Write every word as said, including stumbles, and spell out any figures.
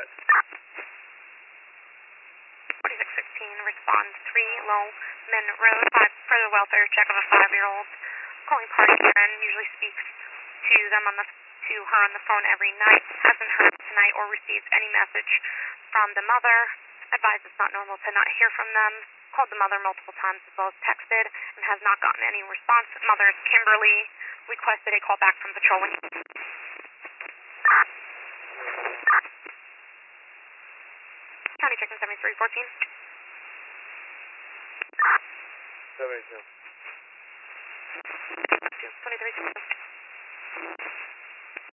that. forty-six sixteen, respond three Lowman Road, five, further welfare check of a five-year-old. Calling party Karen, usually speaks to them on the, to her on the phone every night. Hasn't heard tonight or received any message from the mother. Advised it's not normal to not hear from them. Called the mother multiple times as well as texted and has not gotten any response. Mother is Kimberly. Requested a call back from patrol. County checking seventy-three fourteen. seventy-two. twenty-three.